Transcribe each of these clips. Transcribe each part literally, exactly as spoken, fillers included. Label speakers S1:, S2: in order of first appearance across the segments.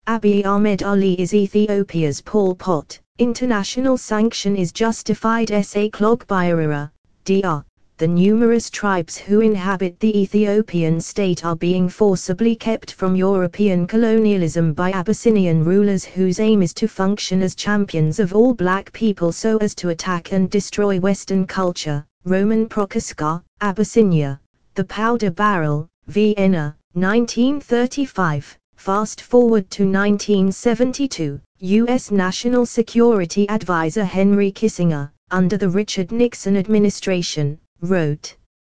S1: Abiy Ahmed Ali is Ethiopia's Pol Pot. International sanction is justified. Essay Clogbiarara, D R The numerous tribes who inhabit the Ethiopian state are being forcibly kept from European colonialism by Abyssinian rulers whose aim is to function as champions of all black people so as to attack and destroy Western culture. Roman Prokaska, Abyssinia, The Powder Barrel, Vienna, nineteen thirty-five. Fast forward to nineteen seventy-two, U S National Security Advisor Henry Kissinger, under the Richard Nixon administration, wrote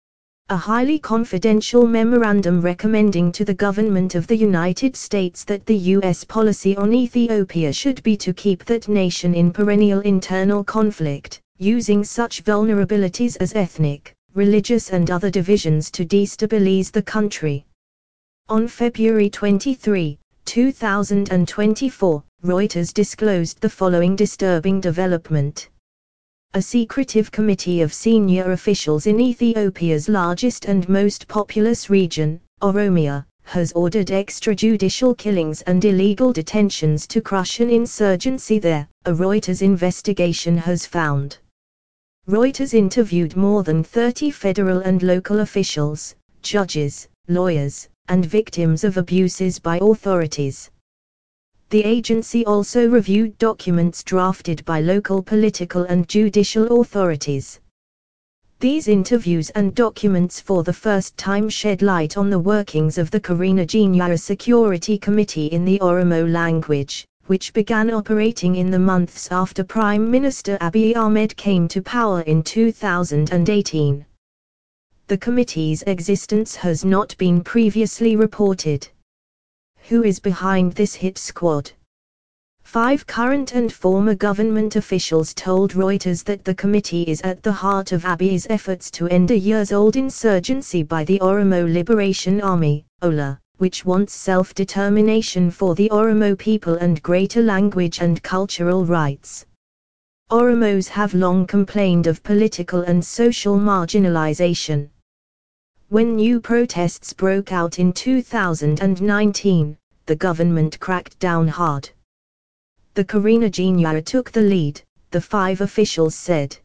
S1: a highly confidential memorandum recommending to the government of the United States that the U S policy on Ethiopia should be to keep that nation in perennial internal conflict, using such vulnerabilities as ethnic, religious and other divisions to destabilize the country. On February twenty-third, two thousand twenty-four, Reuters disclosed the following disturbing development. A secretive committee of senior officials in Ethiopia's largest and most populous region, Oromia, has ordered extrajudicial killings and illegal detentions to crush an insurgency there, a Reuters investigation has found. Reuters interviewed more than thirty federal and local officials, judges, lawyers, and victims of abuses by authorities. The agency also reviewed documents drafted by local political and judicial authorities. These interviews and documents for the first time shed light on the workings of the Karinajinyaru Security Committee in the Oromo language, which began operating in the months after Prime Minister Abiy Ahmed came to power in two thousand eighteen. The committee's existence has not been previously reported. Who is behind this hit squad? Five current and former government officials told Reuters that the committee is at the heart of Abiy's efforts to end a years-old insurgency by the Oromo Liberation Army, O L A, which wants self-determination for the Oromo people and greater language and cultural rights. Oromos have long complained of political and social marginalization. When new protests broke out in two thousand nineteen, the government cracked down hard. The Karinajinyaru took the lead, the five officials said.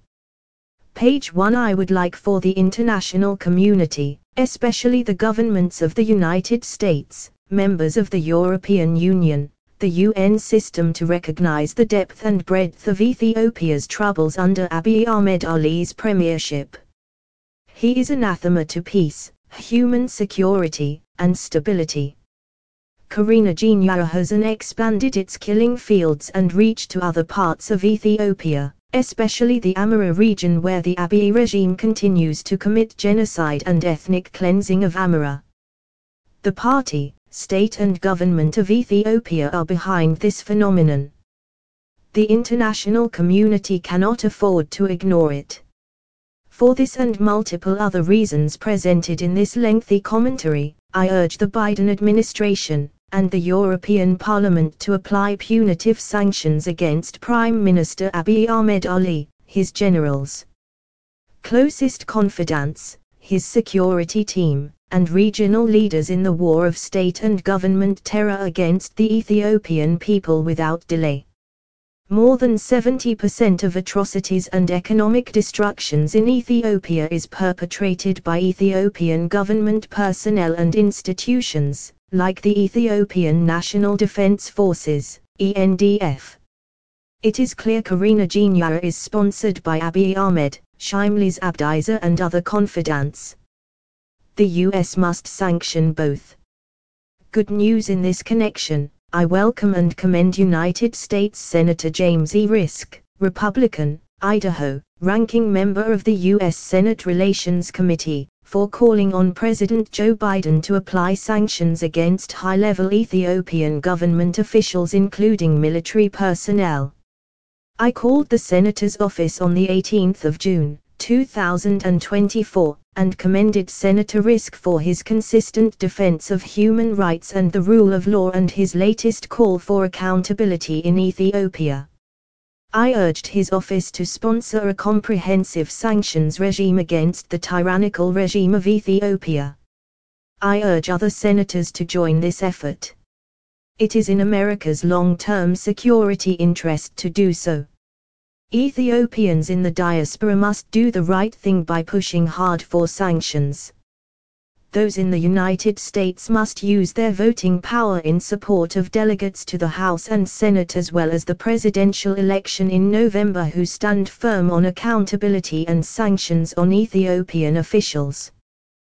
S1: Page one I would like for the international community, especially the governments of the United States, members of the European Union, the U N system to recognize the depth and breadth of Ethiopia's troubles under Abiy Ahmed Ali's premiership. He is anathema to peace, human security, and stability. Karinajinyaru has expanded its killing fields and reach to other parts of Ethiopia, especially the Amhara region where the Abiy regime continues to commit genocide and ethnic cleansing of Amhara. The party, state and government of Ethiopia are behind this phenomenon. The international community cannot afford to ignore it. For this and multiple other reasons presented in this lengthy commentary, I urge the Biden administration, and the European Parliament to apply punitive sanctions against Prime Minister Abiy Ahmed Ali, his generals, closest confidants, his security team, and regional leaders in the war of state and government terror against the Ethiopian people without delay. More than seventy percent of atrocities and economic destructions in Ethiopia is perpetrated by Ethiopian government personnel and institutions, like the Ethiopian National Defense Forces, E N D F. It is clear Karinajinyaru is sponsored by Abiy Ahmed, Shimlis Abdiza and other confidants. The U S must sanction both. Good news in this connection. I welcome and commend United States Senator James E. Risk, Republican, Idaho, ranking member of the U S Senate Relations Committee, for calling on President Joe Biden to apply sanctions against high-level Ethiopian government officials including military personnel. I called the Senator's office on the eighteenth of June, two thousand twenty-four, and commended Senator Risk for his consistent defense of human rights and the rule of law and his latest call for accountability in Ethiopia. I urged his office to sponsor a comprehensive sanctions regime against the tyrannical regime of Ethiopia. I urge other senators to join this effort. It is in America's long-term security interest to do so. Ethiopians in the diaspora must do the right thing by pushing hard for sanctions. Those in the United States must use their voting power in support of delegates to the House and Senate as well as the presidential election in November who stand firm on accountability and sanctions on Ethiopian officials.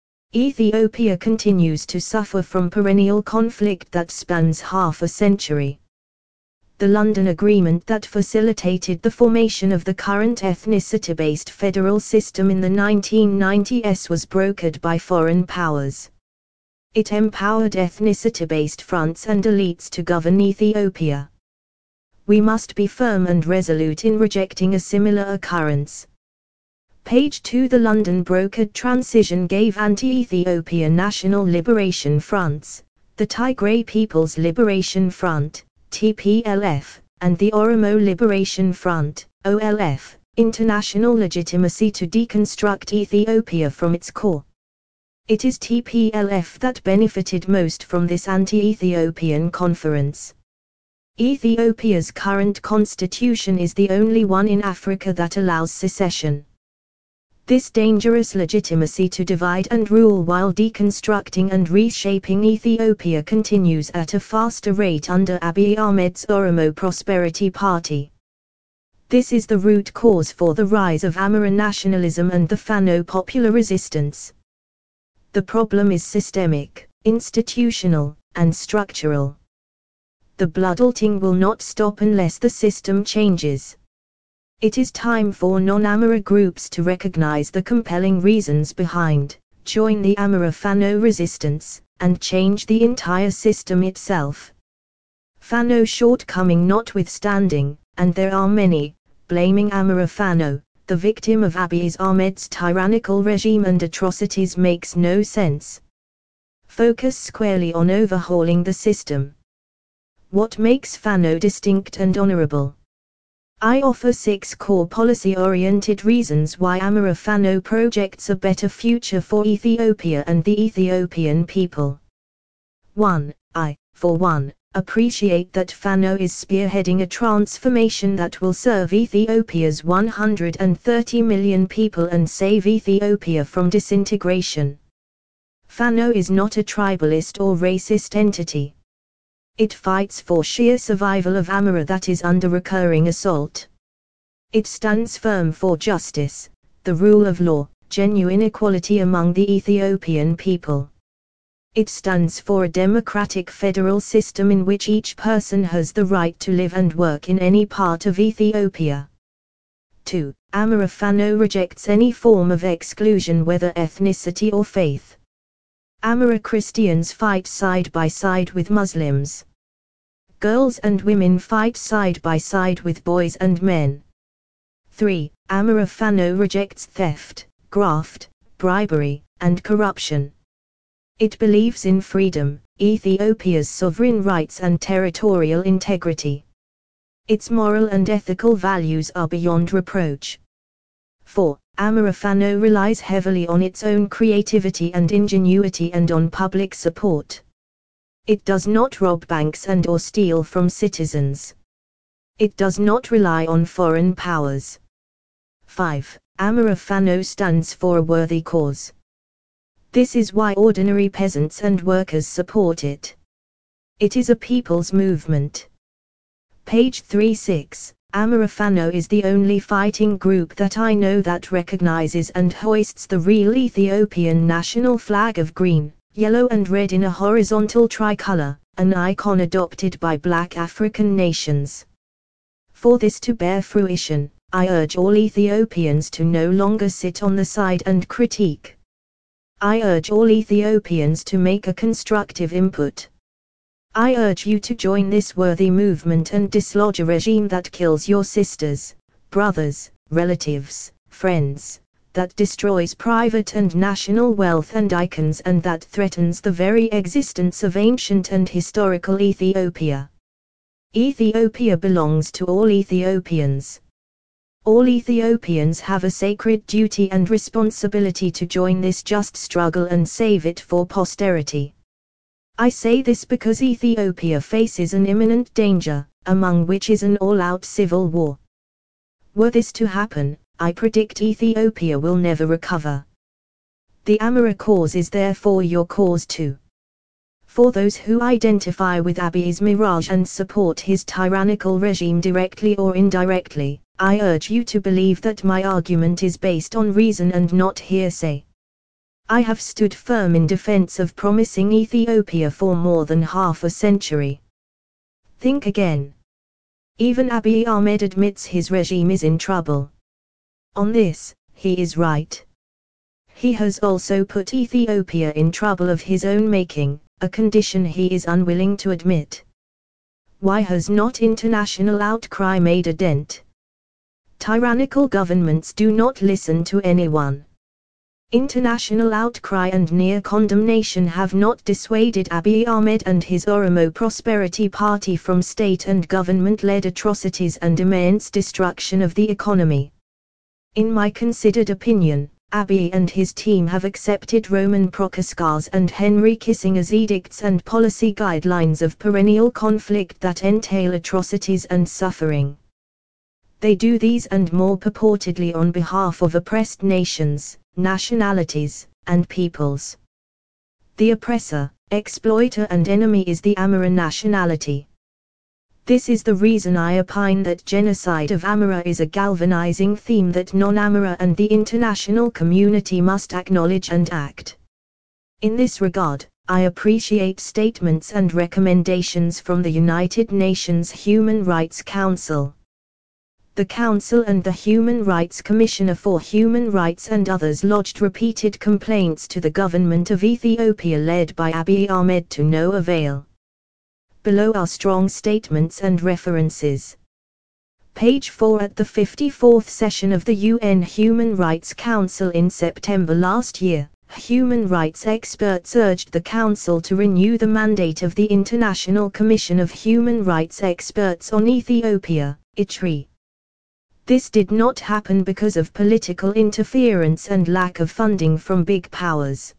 S1: Ethiopia continues to suffer from perennial conflict that spans half a century. The London Agreement that facilitated the formation of the current ethnicity-based federal system in the nineteen nineties was brokered by foreign powers. It empowered ethnicity-based fronts and elites to govern Ethiopia. We must be firm and resolute in rejecting a similar occurrence. Page two The London brokered transition gave anti-Ethiopian National Liberation Fronts, the Tigray People's Liberation Front, T P L F, and the Oromo Liberation Front, O L F, international legitimacy to deconstruct Ethiopia from its core. It is T P L F that benefited most from this anti-Ethiopian conference. Ethiopia's current constitution is the only one in Africa that allows secession. This dangerous legitimacy to divide and rule while deconstructing and reshaping Ethiopia continues at a faster rate under Abiy Ahmed's Oromo Prosperity Party. This is the root cause for the rise of Amhara nationalism and the Fano popular resistance. The problem is systemic, institutional, and structural. The bloodletting will not stop unless the system changes. It is time for non-Amhara groups to recognize the compelling reasons behind, join the Amhara Fano resistance, and change the entire system itself. Fano shortcoming notwithstanding, and there are many, blaming Amhara Fano, the victim of Abiy Ahmed's tyrannical regime and atrocities makes no sense. Focus squarely on overhauling the system. What makes Fano distinct and honorable? I offer six core policy-oriented reasons why Amhara Fano projects a better future for Ethiopia and the Ethiopian people. one. I, for one, appreciate that Fano is spearheading a transformation that will serve Ethiopia's one hundred thirty million people and save Ethiopia from disintegration. Fano is not a tribalist or racist entity. It fights for sheer survival of Amhara that is under recurring assault. It stands firm for justice, the rule of law, genuine equality among the Ethiopian people. It stands for a democratic federal system in which each person has the right to live and work in any part of Ethiopia. two. Amhara Fano rejects any form of exclusion whether ethnicity or faith. Amhara Christians fight side by side with Muslims. Girls and women fight side by side with boys and men. three. Amhara Fano rejects theft, graft, bribery, and corruption. It believes in freedom, Ethiopia's sovereign rights and territorial integrity. Its moral and ethical values are beyond reproach. four. Amhara Fano relies heavily on its own creativity and ingenuity and on public support. It does not rob banks and or steal from citizens. It does not rely on foreign powers. five. Amhara Fano stands for a worthy cause. This is why ordinary peasants and workers support it. It is a people's movement. Page thirty-six. Amhara Fano is the only fighting group that I know that recognizes and hoists the real Ethiopian national flag of green, yellow and red in a horizontal tricolor, an icon adopted by black African nations. For this to bear fruition, I urge all Ethiopians to no longer sit on the side and critique. I urge all Ethiopians to make a constructive input. I urge you to join this worthy movement and dislodge a regime that kills your sisters, brothers, relatives, friends, that destroys private and national wealth and icons and that threatens the very existence of ancient and historical Ethiopia. Ethiopia belongs to all Ethiopians. All Ethiopians have a sacred duty and responsibility to join this just struggle and save it for posterity. I say this because Ethiopia faces an imminent danger, among which is an all-out civil war. Were this to happen, I predict Ethiopia will never recover. The Amhara cause is therefore your cause too. For those who identify with Abiy's mirage and support his tyrannical regime directly or indirectly, I urge you to believe that my argument is based on reason and not hearsay. I have stood firm in defense of promising Ethiopia for more than half a century. Think again. Even Abiy Ahmed admits his regime is in trouble. On this, he is right. He has also put Ethiopia in trouble of his own making, a condition he is unwilling to admit. Why has not international outcry made a dent? Tyrannical governments do not listen to anyone. International outcry and near condemnation have not dissuaded Abiy Ahmed and his Oromo Prosperity Party from state and government-led atrocities and immense destruction of the economy. In my considered opinion, Abiy and his team have accepted Roman Prokosch's and Henry Kissinger's edicts and policy guidelines of perennial conflict that entail atrocities and suffering. They do these and more purportedly on behalf of oppressed nations, nationalities, and peoples. The oppressor, exploiter and enemy is the Amhara nationality. This is the reason I opine that genocide of Amhara is a galvanizing theme that non-Amhara and the international community must acknowledge and act. In this regard, I appreciate statements and recommendations from the United Nations Human Rights Council. The Council and the Human Rights Commissioner for Human Rights and others lodged repeated complaints to the government of Ethiopia led by Abiy Ahmed to no avail. Below are strong statements and references. Page four At the fifty-fourth session of the U N Human Rights Council in September last year, human rights experts urged the Council to renew the mandate of the International Commission of Human Rights Experts on Ethiopia, I T R I. This did not happen because of political interference and lack of funding from big powers.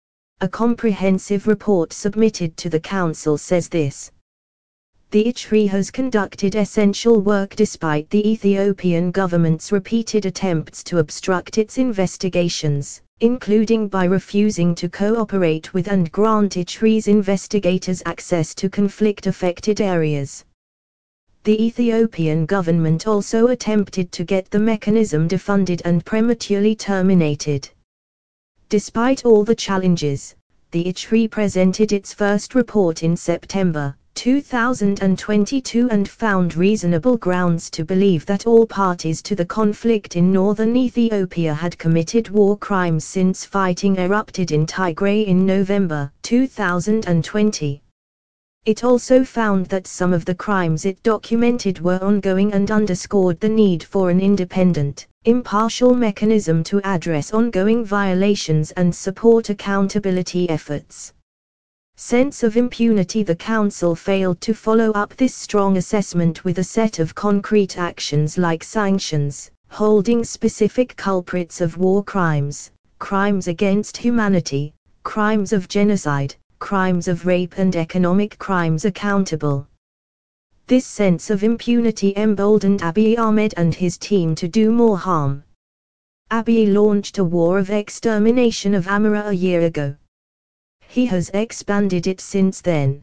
S1: A comprehensive report submitted to the Council says this. The I T R I has conducted essential work despite the Ethiopian government's repeated attempts to obstruct its investigations, including by refusing to cooperate with and grant I T R I's investigators access to conflict-affected areas. The Ethiopian government also attempted to get the mechanism defunded and prematurely terminated. Despite all the challenges, the I T R I presented its first report in September two thousand twenty-two and found reasonable grounds to believe that all parties to the conflict in northern Ethiopia had committed war crimes since fighting erupted in Tigray in November two thousand twenty. It also found that some of the crimes it documented were ongoing and underscored the need for an independent, impartial mechanism to address ongoing violations and support accountability efforts. Sense of impunity. The Council failed to follow up this strong assessment with a set of concrete actions like sanctions, holding specific culprits of war crimes, crimes against humanity, crimes of genocide, crimes of rape and economic crimes accountable. This sense of impunity emboldened Abiy Ahmed and his team to do more harm. Abiy launched a war of extermination of Amhara a year ago. He has expanded it since then.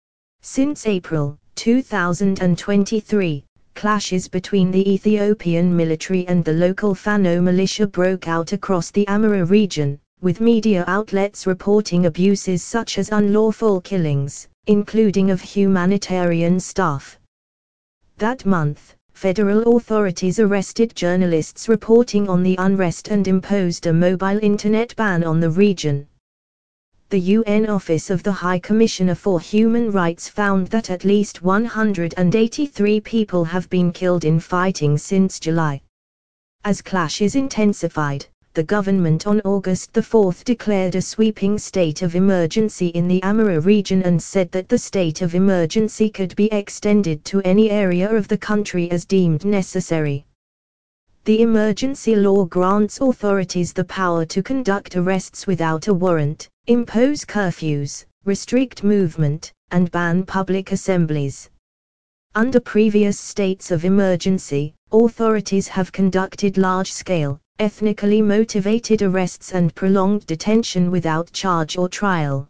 S1: Since April two thousand twenty-three, clashes between the Ethiopian military and the local Fano militia broke out across the Amhara region, with media outlets reporting abuses such as unlawful killings, including of humanitarian staff. That month, federal authorities arrested journalists reporting on the unrest and imposed a mobile internet ban on the region. The U N Office of the High Commissioner for Human Rights found that at least one hundred eighty-three people have been killed in fighting since July. As clashes intensified, the government on August the fourth declared a sweeping state of emergency in the Amhara region and said that the state of emergency could be extended to any area of the country as deemed necessary. The emergency law grants authorities the power to conduct arrests without a warrant, impose curfews, restrict movement, and ban public assemblies. Under previous states of emergency, authorities have conducted large-scale, ethnically motivated arrests and prolonged detention without charge or trial.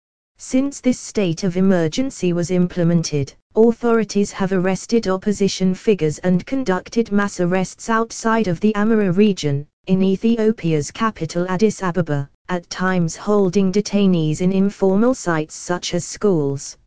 S1: Since this state of emergency was implemented, authorities have arrested opposition figures and conducted mass arrests outside of the Amhara region, in Ethiopia's capital Addis Ababa, at times holding detainees in informal sites such as schools.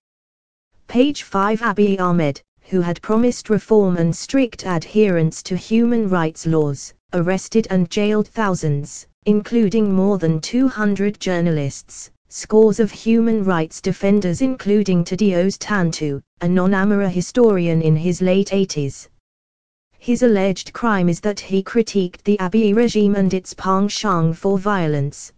S1: Page five Abiy Ahmed, who had promised reform and strict adherence to human rights laws, arrested and jailed thousands, including more than two hundred journalists, scores of human rights defenders including Thaddeus Tantu, a non-Amhara historian in his late eighties. His alleged crime is that he critiqued the Abiy regime and its penchant for violence.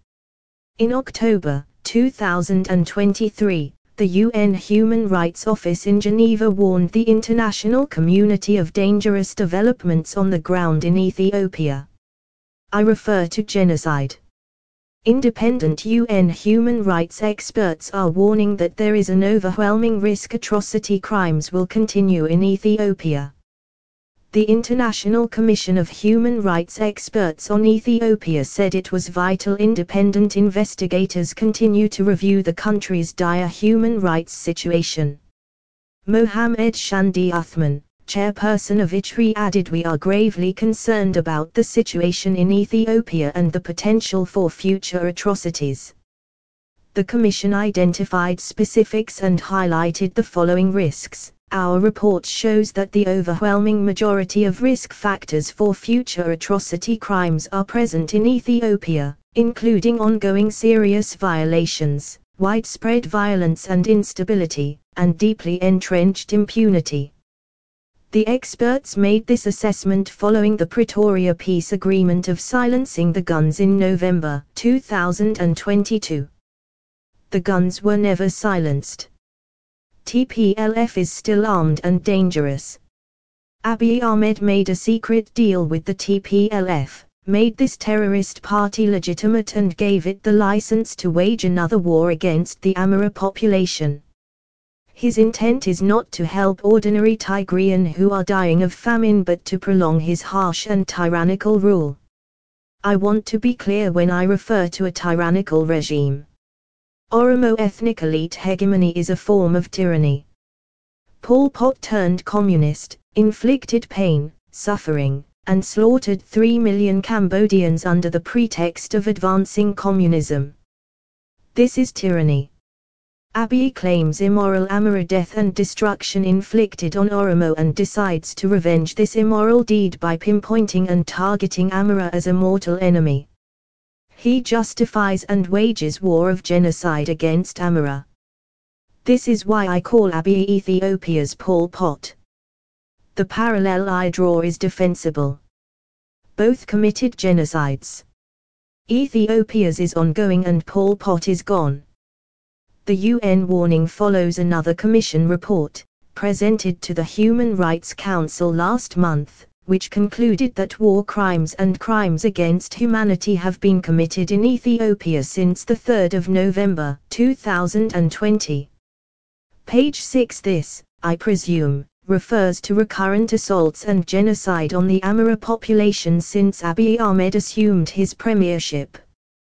S1: In October two thousand twenty-three, the U N Human Rights Office in Geneva warned the international community of dangerous developments on the ground in Ethiopia. I refer to genocide. Independent U N human rights experts are warning that there is an overwhelming risk atrocity crimes will continue in Ethiopia. The International Commission of Human Rights Experts on Ethiopia said it was vital independent investigators continue to review the country's dire human rights situation. Mohammed Shandi Uthman, chairperson of I T R I, added, "We are gravely concerned about the situation in Ethiopia and the potential for future atrocities." The Commission identified specifics and highlighted the following risks. Our report shows that the overwhelming majority of risk factors for future atrocity crimes are present in Ethiopia, including ongoing serious violations, widespread violence and instability, and deeply entrenched impunity. The experts made this assessment following the Pretoria Peace Agreement of silencing the guns in November two thousand twenty-two. The guns were never silenced. T P L F is still armed and dangerous. Abiy Ahmed made a secret deal with the T P L F, made this terrorist party legitimate and gave it the license to wage another war against the Amhara population. His intent is not to help ordinary Tigrayan who are dying of famine but to prolong his harsh and tyrannical rule. I want to be clear when I refer to a tyrannical regime. Oromo ethnic elite hegemony is a form of tyranny. Pol Pot turned communist, inflicted pain, suffering, and slaughtered three million Cambodians under the pretext of advancing communism. This is tyranny. Abiy claims immoral Amhara death and destruction inflicted on Oromo and decides to revenge this immoral deed by pinpointing and targeting Amhara as a mortal enemy. He justifies and wages war of genocide against Amhara. This is why I call Abiy Ethiopia's Pol Pot. The parallel I draw is defensible. Both committed genocides. Ethiopia's is ongoing and Pol Pot is gone. The U N warning follows another Commission report, presented to the Human Rights Council last month, which concluded that war crimes and crimes against humanity have been committed in Ethiopia since the third of November two thousand twenty. Page six This, I presume, refers to recurrent assaults and genocide on the Amhara population since Abiy Ahmed assumed his premiership.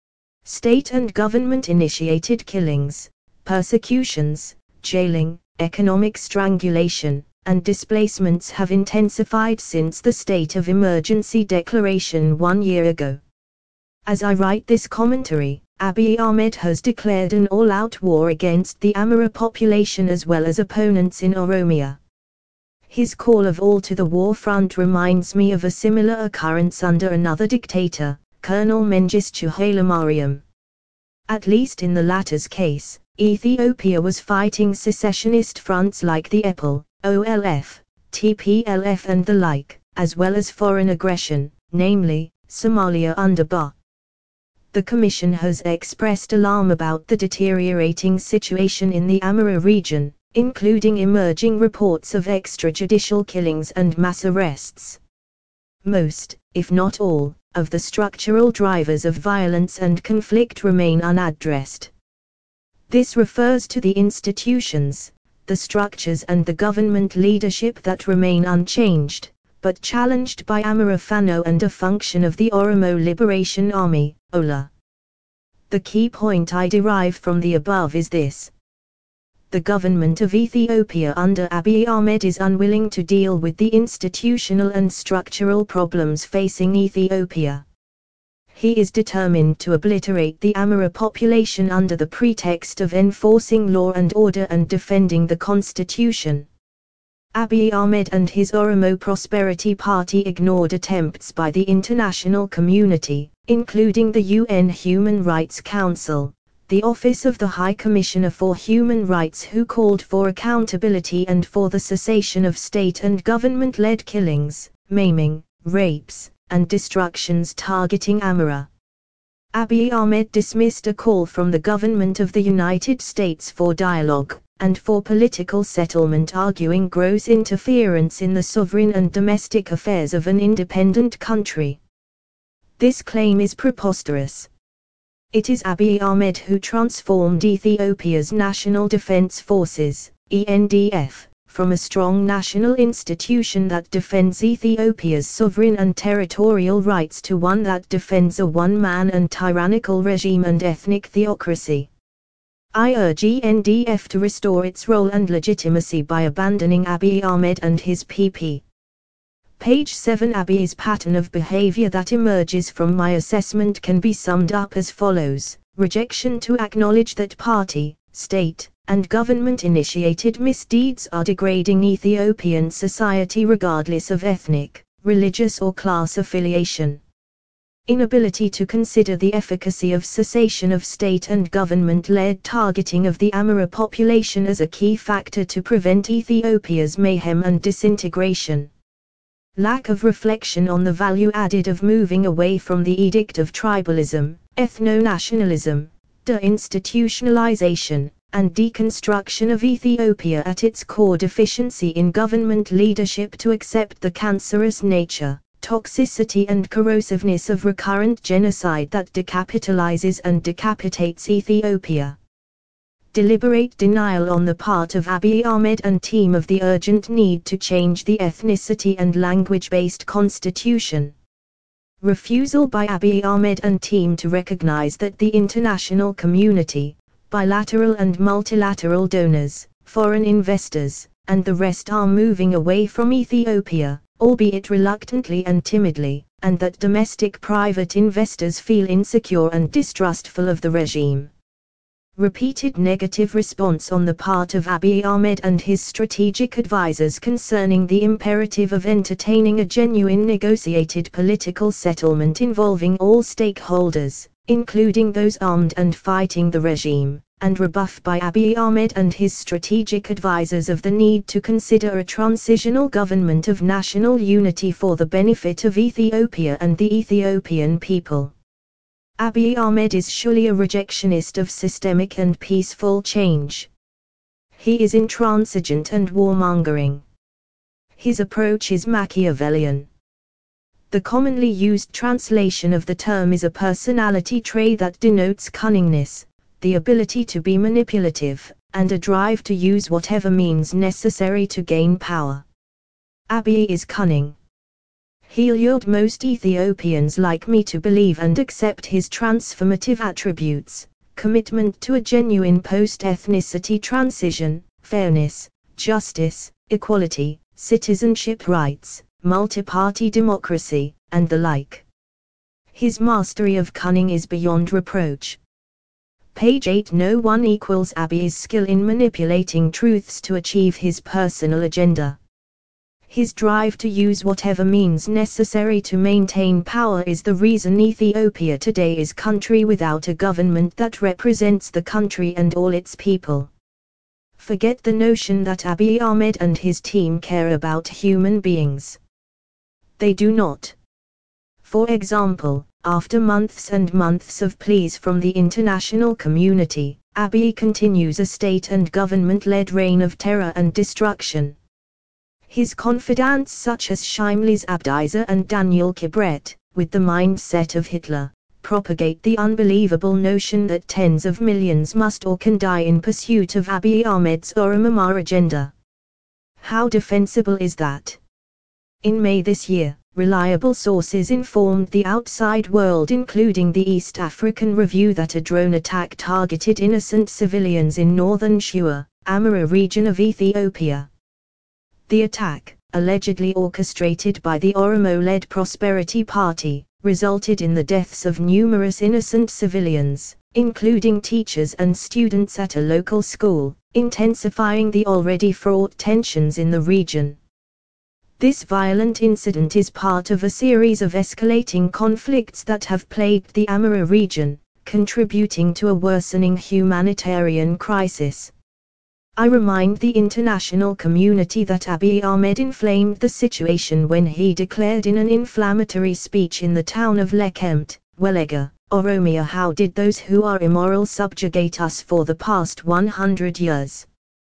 S1: State and government-initiated killings, persecutions, jailing, economic strangulation, and displacements have intensified since the state of emergency declaration one year ago. As I write this commentary, Abiy Ahmed has declared an all-out war against the Amhara population as well as opponents in Oromia. His call of all to the war front reminds me of a similar occurrence under another dictator, Colonel Mengistu Hailemariam. At least in the latter's case, Ethiopia was fighting secessionist fronts like the E P L, O L F, T P L F and the like, as well as foreign aggression, namely, Somalia under Barre. The Commission has expressed alarm about the deteriorating situation in the Amhara region, including emerging reports of extrajudicial killings and mass arrests. Most, if not all, of the structural drivers of violence and conflict remain unaddressed. This refers to the institutions, the structures and the government leadership that remain unchanged, but challenged by Amara Fano and a function of the Oromo Liberation Army, O L A. The key point I derive from the above is this. The government of Ethiopia under Abiy Ahmed is unwilling to deal with the institutional and structural problems facing Ethiopia. He is determined to obliterate the Amhara population under the pretext of enforcing law and order and defending the constitution. Abiy Ahmed and his Oromo Prosperity Party ignored attempts by the international community, including the U N Human Rights Council, the Office of the High Commissioner for Human Rights, who called for accountability and for the cessation of state and government-led killings, maiming, rapes, and destructions targeting Amhara. Abiy Ahmed dismissed a call from the government of the United States for dialogue and for political settlement, arguing gross interference in the sovereign and domestic affairs of an independent country. This claim is preposterous. It is Abiy Ahmed who transformed Ethiopia's National Defense Forces, E N D F, from a strong national institution that defends Ethiopia's sovereign and territorial rights to one that defends a one-man and tyrannical regime and ethnic theocracy. I urge E N D F to restore its role and legitimacy by abandoning Abiy Ahmed and his P P. Page seven. Abiy's pattern of behavior that emerges from my assessment can be summed up as follows: rejection to acknowledge that party, state, and government-initiated misdeeds are degrading Ethiopian society regardless of ethnic, religious or class affiliation. Inability to consider the efficacy of cessation of state and government-led targeting of the Amhara population as a key factor to prevent Ethiopia's mayhem and disintegration. Lack of reflection on the value added of moving away from the edict of tribalism, ethno-nationalism, deinstitutionalization, and deconstruction of Ethiopia at its core. Deficiency in government leadership to accept the cancerous nature, toxicity and corrosiveness of recurrent genocide that decapitalizes and decapitates Ethiopia. Deliberate denial on the part of Abiy Ahmed and team of the urgent need to change the ethnicity and language-based constitution. Refusal by Abiy Ahmed and team to recognize that the international community, bilateral and multilateral donors, foreign investors, and the rest are moving away from Ethiopia, albeit reluctantly and timidly, and that domestic private investors feel insecure and distrustful of the regime. Repeated negative response on the part of Abiy Ahmed and his strategic advisors concerning the imperative of entertaining a genuine negotiated political settlement involving all stakeholders, including those armed and fighting the regime, and rebuff by Abiy Ahmed and his strategic advisors of the need to consider a transitional government of national unity for the benefit of Ethiopia and the Ethiopian people. Abiy Ahmed is surely a rejectionist of systemic and peaceful change. He is intransigent and warmongering. His approach is Machiavellian. The commonly used translation of the term is a personality trait that denotes cunningness, the ability to be manipulative, and a drive to use whatever means necessary to gain power. Abiy is cunning. He lured most Ethiopians like me to believe and accept his transformative attributes: commitment to a genuine post-ethnicity transition, fairness, justice, equality, citizenship rights, multi-party democracy, and the like. His mastery of cunning is beyond reproach. Page eight. No one equals Abiy's skill in manipulating truths to achieve his personal agenda. His drive to use whatever means necessary to maintain power is the reason Ethiopia today is a country without a government that represents the country and all its people. Forget the notion that Abiy Ahmed and his team care about human beings. They do not. For example, after months and months of pleas from the international community, Abiy continues a state and government-led reign of terror and destruction. His confidants such as Shimlis Abdiza and Daniel Kibret, with the mindset of Hitler, propagate the unbelievable notion that tens of millions must or can die in pursuit of Abiy Ahmed's Oromomah agenda. How defensible is that? In May this year, reliable sources informed the outside world, including the East African Review, that a drone attack targeted innocent civilians in northern Shua, Amhara region of Ethiopia. The attack, allegedly orchestrated by the Oromo-led Prosperity Party, resulted in the deaths of numerous innocent civilians, including teachers and students at a local school, intensifying the already fraught tensions in the region. This violent incident is part of a series of escalating conflicts that have plagued the Amhara region, contributing to a worsening humanitarian crisis. I remind the international community that Abiy Ahmed inflamed the situation when he declared in an inflammatory speech in the town of Lekemte, Welega, Oromia, "How did those who are immoral subjugate us for the past one hundred years?"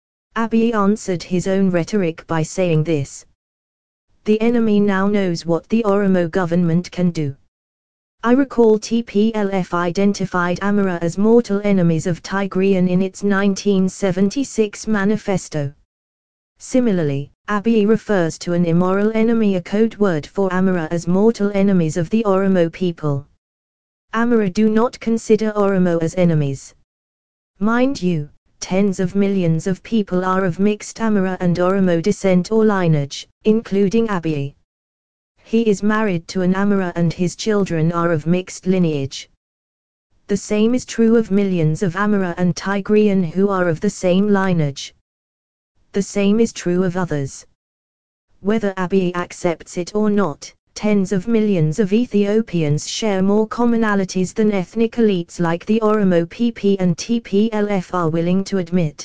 S1: Abiy answered his own rhetoric by saying this: "The enemy now knows what the Oromo government can do." I recall T P L F identified Amhara as mortal enemies of Tigrayan in its nineteen seventy-six manifesto. Similarly, Abiy refers to an immoral enemy, a code word for Amhara, as mortal enemies of the Oromo people. Amhara do not consider Oromo as enemies. Mind you, tens of millions of people are of mixed Amhara and Oromo descent or lineage, including Abiy. He is married to an Amhara and his children are of mixed lineage. The same is true of millions of Amhara and Tigrayan who are of the same lineage. The same is true of others. Whether Abiy accepts it or not, tens of millions of Ethiopians share more commonalities than ethnic elites like the Oromo P P and T P L F are willing to admit.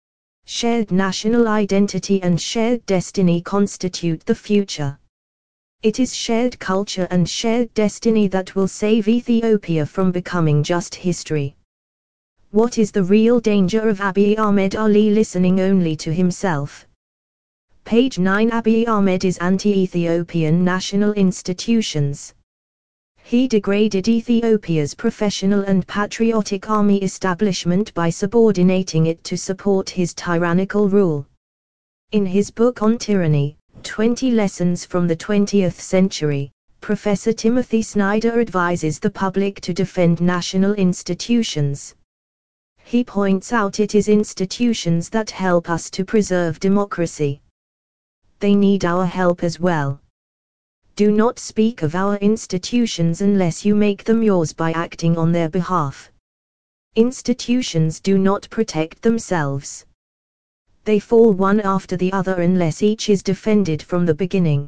S1: Shared national identity and shared destiny constitute the future. It is shared culture and shared destiny that will save Ethiopia from becoming just history. What is the real danger of Abiy Ahmed Ali listening only to himself? Page nine. Abiy Ahmed is anti-Ethiopian national institutions. He degraded Ethiopia's professional and patriotic army establishment by subordinating it to support his tyrannical rule. In his book on tyranny, twenty Lessons from the twentieth Century, Professor Timothy Snyder advises the public to defend national institutions. He points out it is institutions that help us to preserve democracy. They need our help as well. Do not speak of our institutions unless you make them yours by acting on their behalf. Institutions do not protect themselves. They fall one after the other unless each is defended from the beginning.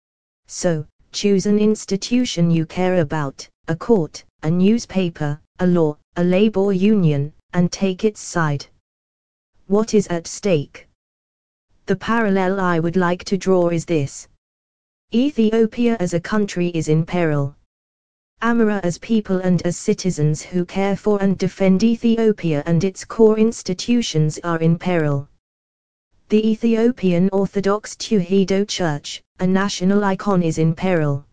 S1: So, choose an institution you care about, a court, a newspaper, a law, a labor union, and take its side. What is at stake? The parallel I would like to draw is this. Ethiopia as a country is in peril. Amhara as people and as citizens who care for and defend Ethiopia and its core institutions are in peril. The Ethiopian Orthodox Tewahedo Church, a national icon, is in peril.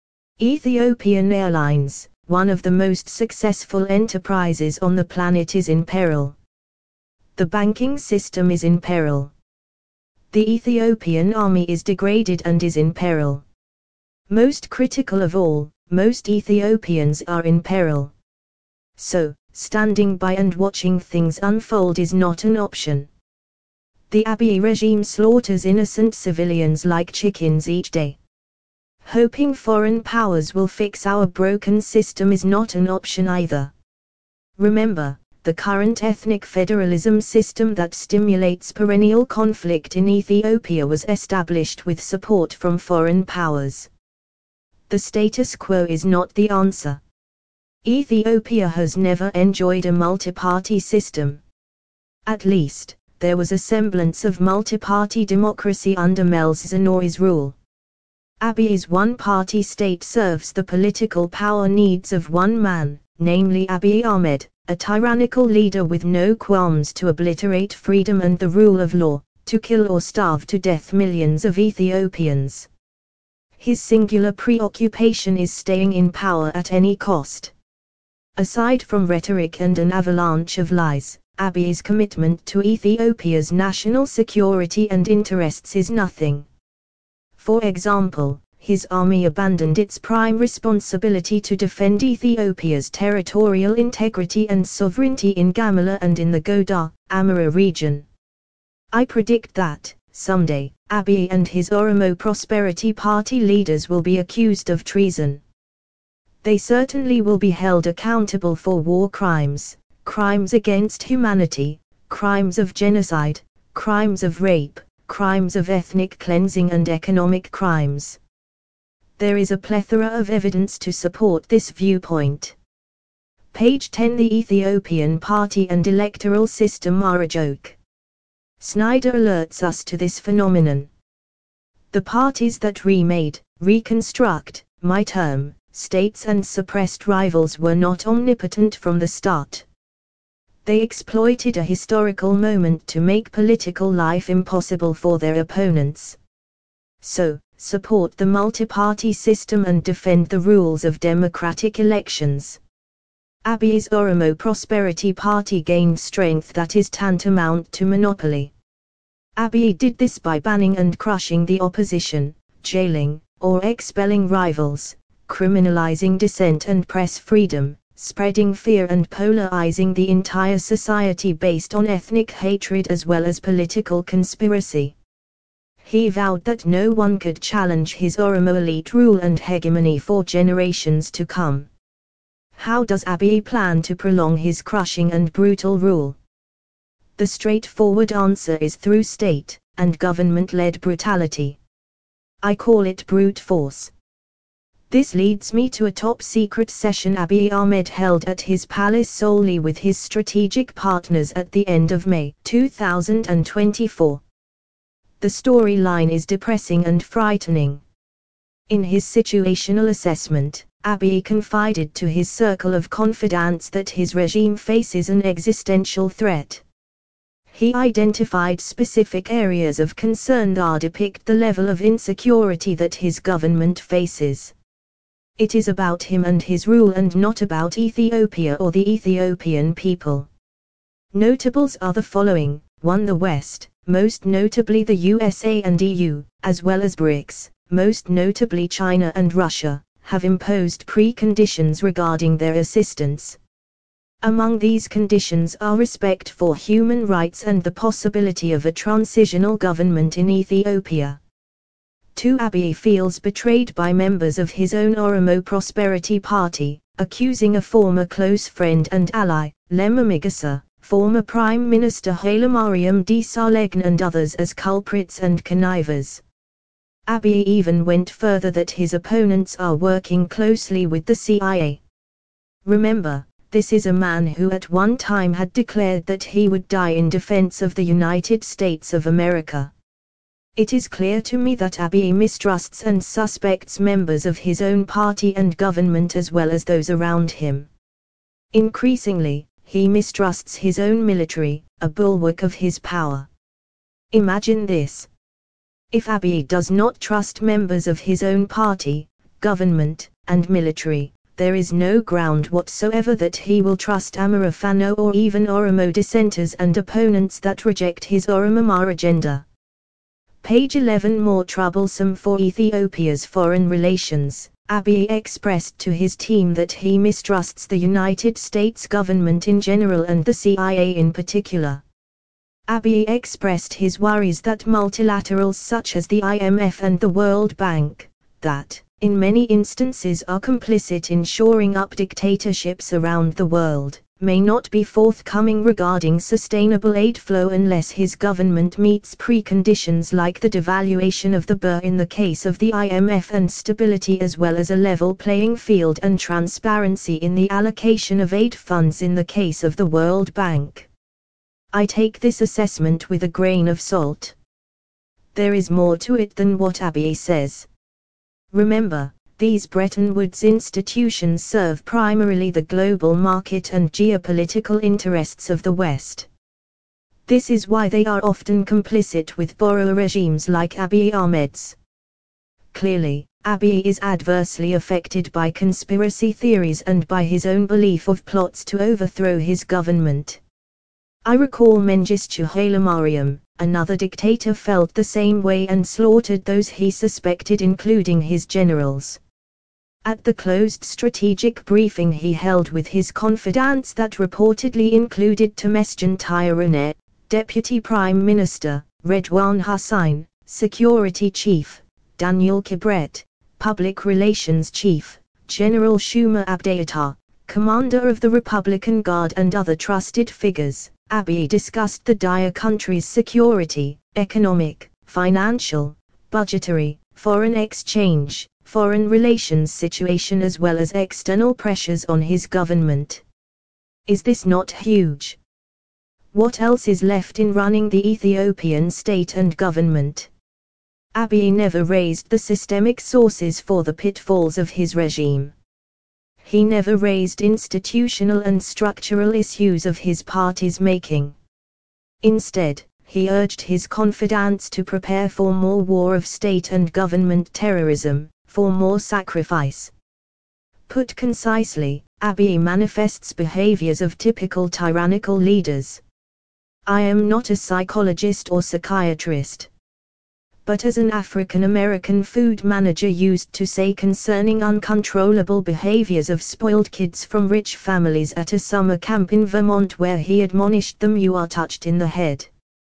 S1: Ethiopian Airlines, one of the most successful enterprises on the planet, is in peril. The banking system is in peril. The Ethiopian army is degraded and is in peril. Most critical of all, most Ethiopians are in peril. So, standing by and watching things unfold is not an option. The Abiy regime slaughters innocent civilians like chickens each day. Hoping foreign powers will fix our broken system is not an option either. Remember, the current ethnic federalism system that stimulates perennial conflict in Ethiopia was established with support from foreign powers. The status quo is not the answer. Ethiopia has never enjoyed a multi-party system. At least, there was a semblance of multi-party democracy under Meles Zenaw's rule. Abiy's one-party state serves the political power needs of one man, namely Abiy Ahmed, a tyrannical leader with no qualms to obliterate freedom and the rule of law, to kill or starve to death millions of Ethiopians. His singular preoccupation is staying in power at any cost. Aside from rhetoric and an avalanche of lies, Abiy's commitment to Ethiopia's national security and interests is nothing. For example, his army abandoned its prime responsibility to defend Ethiopia's territorial integrity and sovereignty in Gamala and in the Godar, Amara region. I predict that, someday, Abiy and his Oromo Prosperity Party leaders will be accused of treason. They certainly will be held accountable for war crimes, crimes against humanity, crimes of genocide, crimes of rape, crimes of ethnic cleansing and economic crimes. There is a plethora of evidence to support this viewpoint. Page ten. The Ethiopian party and electoral system are a joke. Snyder alerts us to this phenomenon. The parties that remade, reconstruct, my term, states and suppressed rivals were not omnipotent from the start. They exploited a historical moment to make political life impossible for their opponents. So, support the multi-party system and defend the rules of democratic elections. Abiy's Oromo Prosperity Party gained strength that is tantamount to monopoly. Abiy did this by banning and crushing the opposition, jailing, or expelling rivals, criminalizing dissent and press freedom, spreading fear and polarizing the entire society based on ethnic hatred as well as political conspiracy. He vowed that no one could challenge his Oromo elite rule and hegemony for generations to come. How does Abiy plan to prolong his crushing and brutal rule? The straightforward answer is through state and government-led brutality. I call it brute force. This leads me to a top-secret session Abiy Ahmed held at his palace solely with his strategic partners at the end of May two thousand twenty-four. The storyline is depressing and frightening. In his situational assessment, Abiy confided to his circle of confidants that his regime faces an existential threat. He identified specific areas of concern that depict the level of insecurity that his government faces. It is about him and his rule and not about Ethiopia or the Ethiopian people. Notables are the following: one The West, most notably the U S A and E U, as well as BRICS, most notably China and Russia, have imposed preconditions regarding their assistance. Among these conditions are respect for human rights and the possibility of a transitional government in Ethiopia. two Abiy feels betrayed by members of his own Oromo Prosperity Party, accusing a former close friend and ally, Lemma Megasa, former Prime Minister Hailemariam Desalegn and others as culprits and connivers. Abiy even went further that his opponents are working closely with the C I A. Remember, this is a man who at one time had declared that he would die in defense of the United States of America. It is clear to me that Abiy mistrusts and suspects members of his own party and government as well as those around him. Increasingly, he mistrusts his own military, a bulwark of his power. Imagine this. If Abiy does not trust members of his own party, government, and military, there is no ground whatsoever that he will trust Amara Fano or even Oromo dissenters and opponents that reject his Oromomar agenda. Page eleven. More troublesome for Ethiopia's foreign relations, Abiy expressed to his team that he mistrusts the United States government in general and the C I A in particular. Abiy expressed his worries that multilaterals such as the I M F and the World Bank, that, in many instances are complicit in shoring up dictatorships around the world, may not be forthcoming regarding sustainable aid flow unless his government meets preconditions like the devaluation of the birr in the case of the I M F and stability as well as a level playing field and transparency in the allocation of aid funds in the case of the World Bank. I take this assessment with a grain of salt. There is more to it than what Abiy says. Remember, these Bretton Woods institutions serve primarily the global market and geopolitical interests of the West. This is why they are often complicit with borrower regimes like Abiy Ahmed's. Clearly, Abiy is adversely affected by conspiracy theories and by his own belief of plots to overthrow his government. I recall Mengistu Hailemariam, another dictator, felt the same way and slaughtered those he suspected, including his generals. At the closed strategic briefing he held with his confidants that reportedly included Temesgen Tyranet, Deputy Prime Minister, Redwan Hussain, Security Chief, Daniel Kibret, Public Relations Chief, General Shuma Abdeatar, Commander of the Republican Guard and other trusted figures, Abiy discussed the dire country's security, economic, financial, budgetary, foreign exchange, foreign relations situation as well as external pressures on his government. Is this not huge? What else is left in running the Ethiopian state and government? Abiy never raised the systemic sources for the pitfalls of his regime. He never raised institutional and structural issues of his party's making. Instead, he urged his confidants to prepare for more war of state and government terrorism, for more sacrifice. Put concisely, Abiy manifests behaviors of typical tyrannical leaders. I am not a psychologist or psychiatrist. But as an African American food manager used to say concerning uncontrollable behaviors of spoiled kids from rich families at a summer camp in Vermont where he admonished them, you are touched in the head.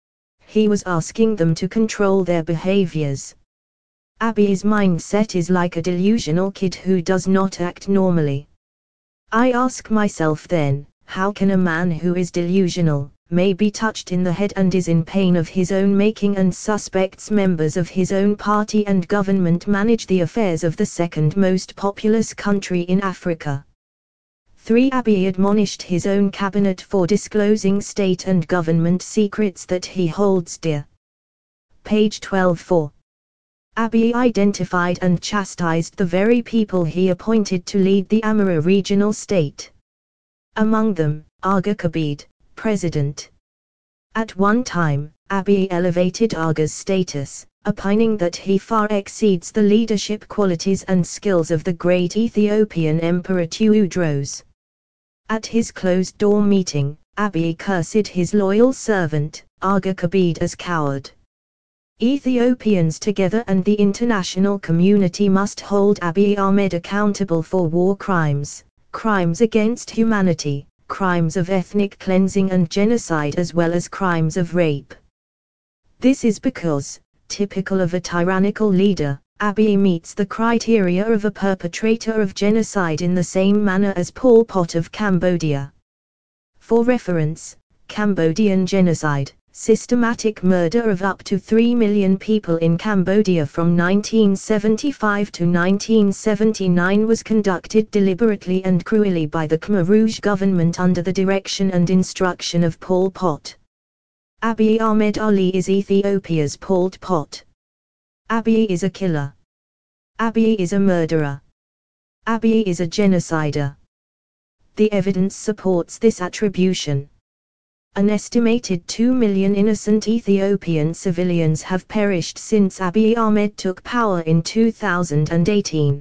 S1: He was asking them to control their behaviors. Abiy's mindset is like a delusional kid who does not act normally. I ask myself then, how can a man who is delusional, may be touched in the head and is in pain of his own making and suspects members of his own party and government manage the affairs of the second most populous country in Africa? three. Abiy admonished his own cabinet for disclosing state and government secrets that he holds dear. Page twelve. four. Abiy identified and chastised the very people he appointed to lead the Amhara regional state. Among them, Aga Khabib, President. At one time, Abiy elevated Aga's status, opining that he far exceeds the leadership qualities and skills of the great Ethiopian Emperor Tewodros. At his closed-door meeting, Abiy cursed his loyal servant, Aga Khabib, as coward. Ethiopians together and the international community must hold Abiy Ahmed accountable for war crimes, crimes against humanity, crimes of ethnic cleansing and genocide as well as crimes of rape. This is because, typical of a tyrannical leader, Abiy meets the criteria of a perpetrator of genocide in the same manner as Pol Pot of Cambodia. For reference, Cambodian genocide, systematic murder of up to three million people in Cambodia from nineteen seventy-five to nineteen seventy-nine was conducted deliberately and cruelly by the Khmer Rouge government under the direction and instruction of Pol Pot. Abiy Ahmed Ali is Ethiopia's Pol Pot. Abiy is a killer. Abiy is a murderer. Abiy is a genocider. The evidence supports this attribution. An estimated two million innocent Ethiopian civilians have perished since Abiy Ahmed took power in two thousand eighteen.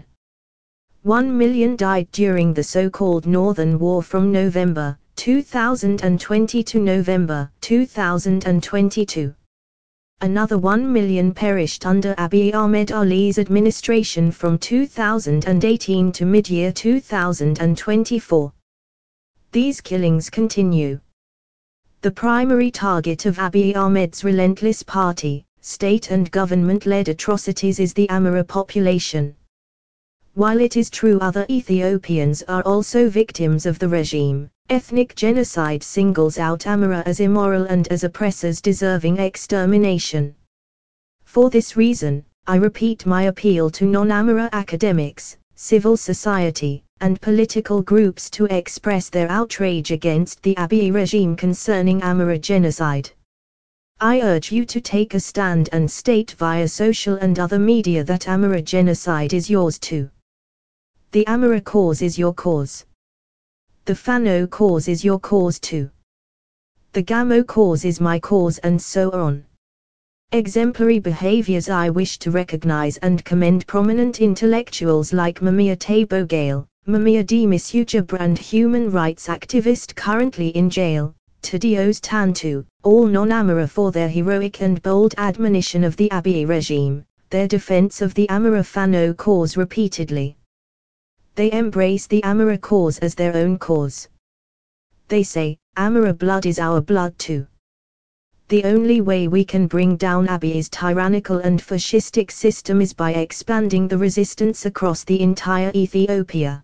S1: One million died during the so-called Northern War from November two thousand twenty to November two thousand twenty-two. Another one million perished under Abiy Ahmed Ali's administration from two thousand eighteen to mid-year two thousand twenty-four. These killings continue. The primary target of Abiy Ahmed's relentless party, state and government-led atrocities is the Amhara population. While it is true other Ethiopians are also victims of the regime, ethnic genocide singles out Amhara as immoral and as oppressors deserving extermination. For this reason, I repeat my appeal to non-Amhara academics, civil society, and political groups to express their outrage against the Abiy regime concerning Amhara genocide. I urge you to take a stand and state via social and other media that Amhara genocide is yours too. The Amhara cause is your cause. The Fano cause is your cause too. The Gamo cause is my cause, and so on. Exemplary behaviors. I wish to recognize and commend prominent intellectuals like Mumia Tabo Gale, Mumia Demisue Jabrand, human rights activist currently in jail, Tadios Tantu, all non-Amara, for their heroic and bold admonition of the Abiy regime, their defense of the Amara Fano cause repeatedly. They embrace the Amara cause as their own cause. They say, Amara blood is our blood too. The only way we can bring down Abiy's tyrannical and fascistic system is by expanding the resistance across the entire Ethiopia.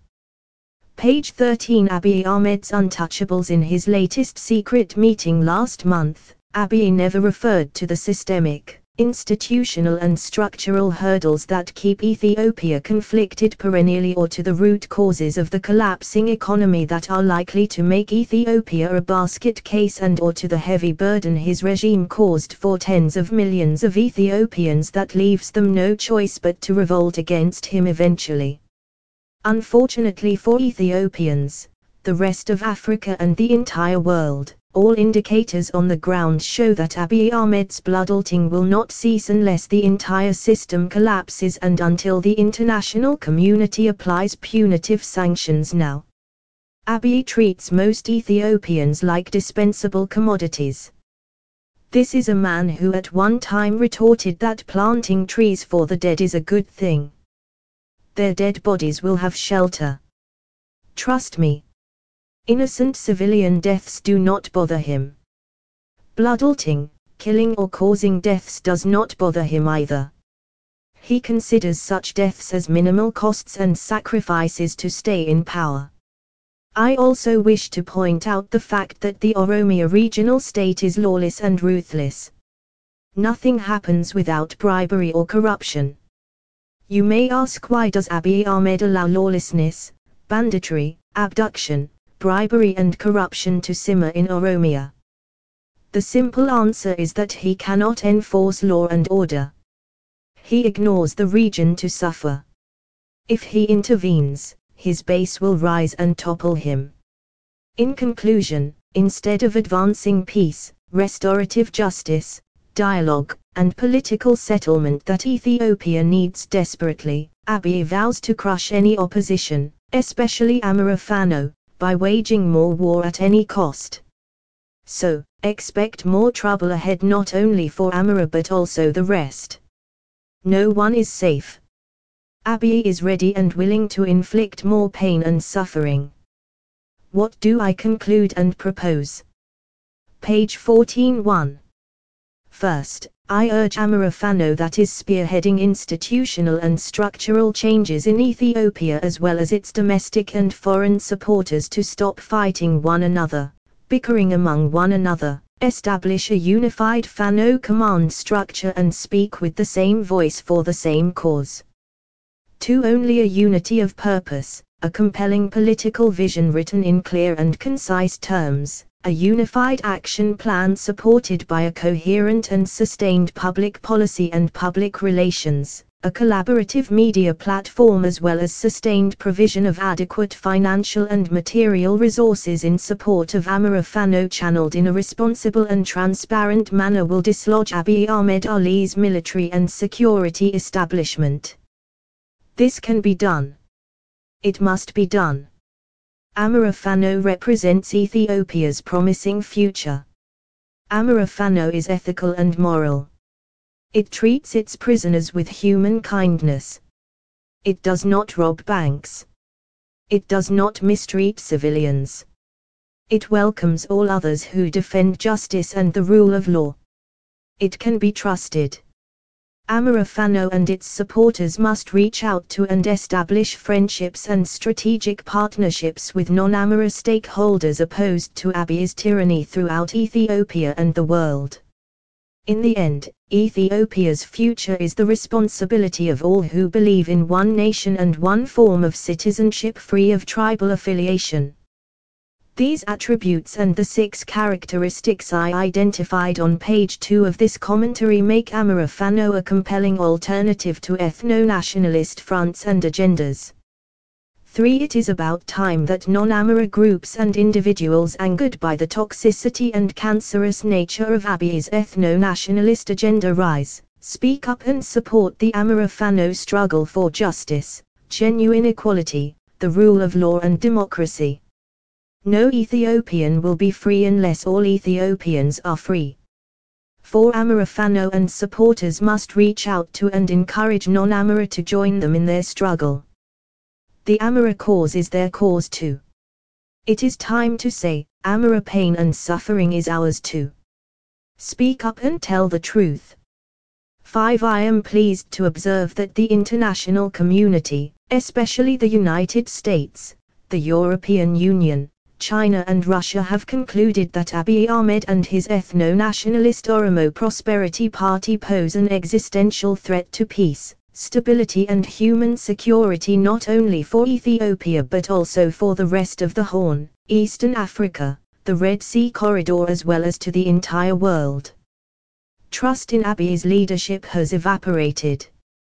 S1: Page thirteen. Abiy Ahmed's untouchables. In his latest secret meeting last month, Abiy never referred to the systemic, institutional and structural hurdles that keep Ethiopia conflicted perennially, or to the root causes of the collapsing economy that are likely to make Ethiopia a basket case, and or to the heavy burden his regime caused for tens of millions of Ethiopians that leaves them no choice but to revolt against him eventually. Unfortunately for Ethiopians, the rest of Africa and the entire world, all indicators on the ground show that Abiy Ahmed's bloodletting will not cease unless the entire system collapses and until the international community applies punitive sanctions now. Abiy treats most Ethiopians like dispensable commodities. This is a man who at one time retorted that planting trees for the dead is a good thing. Their dead bodies will have shelter. Trust me. Innocent civilian deaths do not bother him. Bloodletting, killing or causing deaths does not bother him either. He considers such deaths as minimal costs and sacrifices to stay in power. I also wish to point out the fact that the Oromia regional state is lawless and ruthless. Nothing happens without bribery or corruption. You may ask, why does Abiy Ahmed allow lawlessness, banditry, abduction, bribery and corruption to simmer in Oromia? The simple answer is that he cannot enforce law and order. He ignores the region to suffer. If he intervenes, his base will rise and topple him. In conclusion, instead of advancing peace, restorative justice, dialogue, and political settlement that Ethiopia needs desperately, Abiy vows to crush any opposition, especially Amara Fano, by waging more war at any cost. So, expect more trouble ahead, not only for Amara but also the rest. No one is safe. Abiy is ready and willing to inflict more pain and suffering. What do I conclude and propose? Page fourteen. one. First, I urge Amara Fano, that is spearheading institutional and structural changes in Ethiopia as well as its domestic and foreign supporters, to stop fighting one another, bickering among one another, establish a unified Fano command structure and speak with the same voice for the same cause. two. Only a unity of purpose, a compelling political vision written in clear and concise terms, a unified action plan supported by a coherent and sustained public policy and public relations, a collaborative media platform as well as sustained provision of adequate financial and material resources in support of Amara Fano channeled in a responsible and transparent manner will dislodge Abiy Ahmed Ali's military and security establishment. This can be done. It must be done. Amara Fano represents Ethiopia's promising future. Amara Fano is ethical and moral. It treats its prisoners with human kindness. It does not rob banks. It does not mistreat civilians. It welcomes all others who defend justice and the rule of law. It can be trusted. Amara Fano and its supporters must reach out to and establish friendships and strategic partnerships with non-Amara stakeholders opposed to Abiy's tyranny throughout Ethiopia and the world. In the end, Ethiopia's future is the responsibility of all who believe in one nation and one form of citizenship free of tribal affiliation. These attributes and the six characteristics I identified on page two of this commentary make Amara Fano a compelling alternative to ethno-nationalist fronts and agendas. three It is about time that non-Amhara groups and individuals angered by the toxicity and cancerous nature of Abiy's ethno-nationalist agenda rise, speak up and support the Amhara Fano struggle for justice, genuine equality, the rule of law and democracy. No Ethiopian will be free unless all Ethiopians are free. four Amhara Fano and supporters must reach out to and encourage non-Amhara to join them in their struggle. The Amhara cause is their cause too. It is time to say, Amhara pain and suffering is ours too. Speak up and tell the truth. five I am pleased to observe that the international community, especially the United States, the European Union, China and Russia have concluded that Abiy Ahmed and his ethno-nationalist Oromo Prosperity Party pose an existential threat to peace, stability and human security not only for Ethiopia but also for the rest of the Horn, Eastern Africa, the Red Sea corridor as well as to the entire world. Trust in Abiy's leadership has evaporated.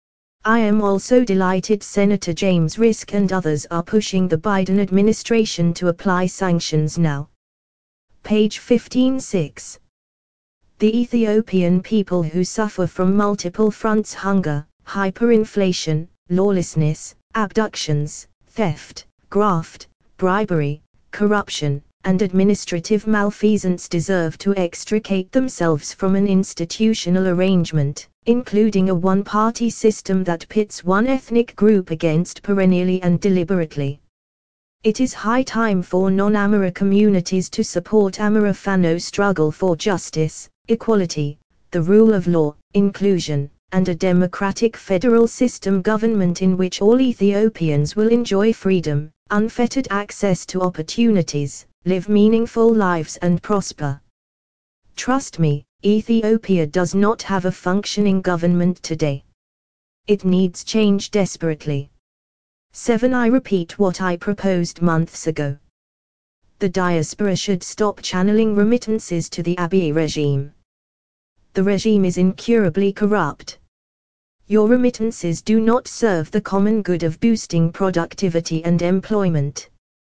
S1: I am also delighted Senator James Risch and others are pushing the Biden administration to apply sanctions now. Page fifteen six. The Ethiopian people who suffer from multiple fronts: hunger, hyperinflation, lawlessness, abductions, theft, graft, bribery, corruption, and administrative malfeasance deserve to extricate themselves from an institutional arrangement, including a one-party system that pits one ethnic group against perennially and deliberately. It is high time for non-Amhara communities to support Amhara Fano's struggle for justice, equality, the rule of law, inclusion, and a democratic federal system government in which all Ethiopians will enjoy freedom, unfettered access to opportunities, live meaningful lives and prosper. Trust me, Ethiopia does not have a functioning government today. It needs change desperately. seven I repeat what I proposed months ago. The diaspora should stop channeling remittances to the Abiy regime. The regime is incurably corrupt. Your remittances do not serve the common good of boosting productivity and employment.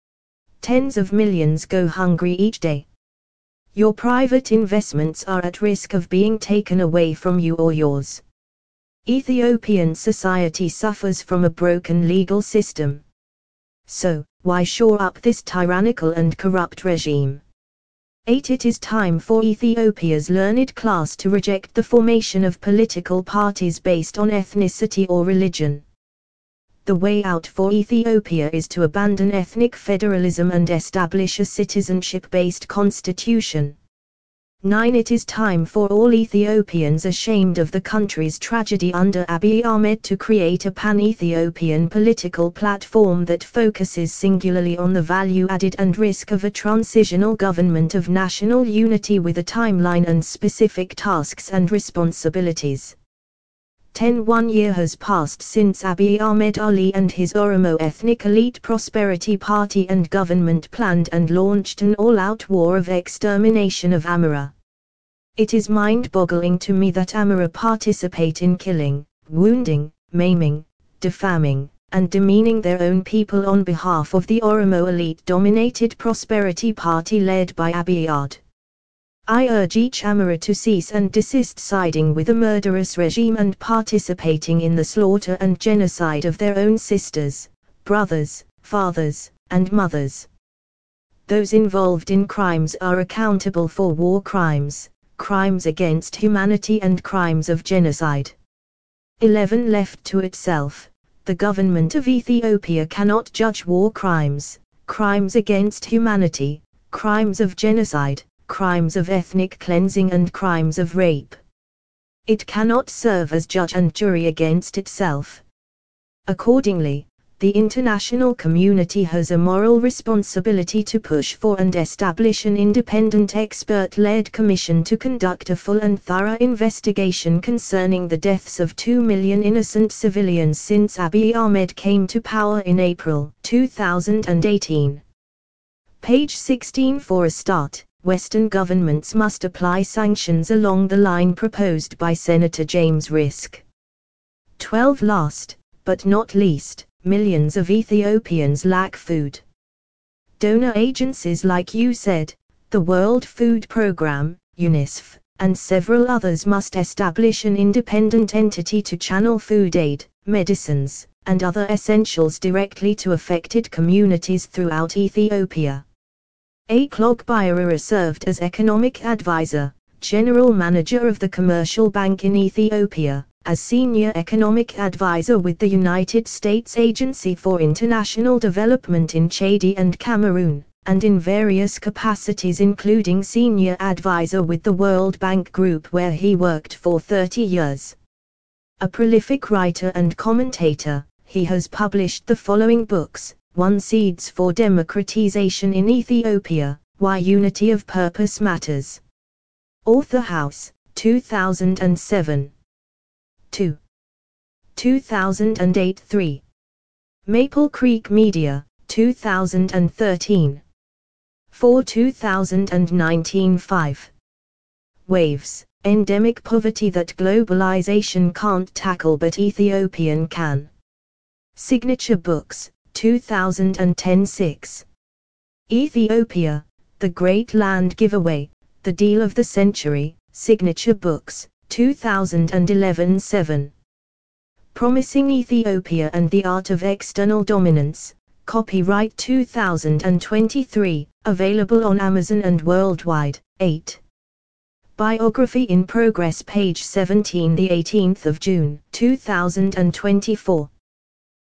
S1: Tens of millions go hungry each day. Your private investments are at risk of being taken away from you or yours. Ethiopian society suffers from a broken legal system. So, why shore up this tyrannical and corrupt regime? eight It is time for Ethiopia's learned class to reject the formation of political parties based on ethnicity or religion. The way out for Ethiopia is to abandon ethnic federalism and establish a citizenship-based constitution. nine It is time for all Ethiopians ashamed of the country's tragedy under Abiy Ahmed to create a pan-Ethiopian political platform that focuses singularly on the value-added and risk of a transitional government of national unity with a timeline and specific tasks and responsibilities. ten One year has passed since Abiy Ahmed Ali and his Oromo ethnic elite Prosperity Party and government planned and launched an all-out war of extermination of Amhara. It is mind-boggling to me that Amhara participate in killing, wounding, maiming, defaming, and demeaning their own people on behalf of the Oromo elite-dominated Prosperity Party led by Abiy Ahmed. I urge each Amhara to cease and desist siding with a murderous regime and participating in the slaughter and genocide of their own sisters, brothers, fathers, and mothers. Those involved in crimes are accountable for war crimes, crimes against humanity and crimes of genocide. eleven Left to itself, the government of Ethiopia cannot judge war crimes, crimes against humanity, crimes of genocide, crimes of ethnic cleansing and crimes of rape. It cannot serve as judge and jury against itself. Accordingly, the international community has a moral responsibility to push for and establish an independent expert-led commission to conduct a full and thorough investigation concerning the deaths of two million innocent civilians since Abiy Ahmed came to power in April two thousand eighteen. Page sixteen For a start, Western governments must apply sanctions along the line proposed by Senator James Risch. twelve Last, but not least, millions of Ethiopians lack food. Donor agencies like U S A I D, the World Food Programme, UNICEF, and several others must establish an independent entity to channel food aid, medicines, and other essentials directly to affected communities throughout Ethiopia. Aklog Bayarara served as economic advisor, general manager of the Commercial Bank in Ethiopia, as senior economic advisor with the United States Agency for International Development in Chad and Cameroon, and in various capacities including senior advisor with the World Bank Group where he worked for thirty years. A prolific writer and commentator, he has published the following books: One Seeds for Democratization in Ethiopia, Why Unity of Purpose Matters. Author House, two thousand seven. two. two thousand eight three. Maple Creek Media, two thousand thirteen. four two thousand nineteen five. Waves, Endemic Poverty That Globalization Can't Tackle But Ethiopian Can. Signature Books, two thousand ten six. Ethiopia, The Great Land Giveaway, The Deal of the Century, Signature Books, two thousand eleven seven. Promising Ethiopia and the Art of External Dominance, copyright two thousand twenty-three, available on Amazon and worldwide. eight. Biography in Progress, page seventeen, the eighteenth of June, two thousand twenty-four.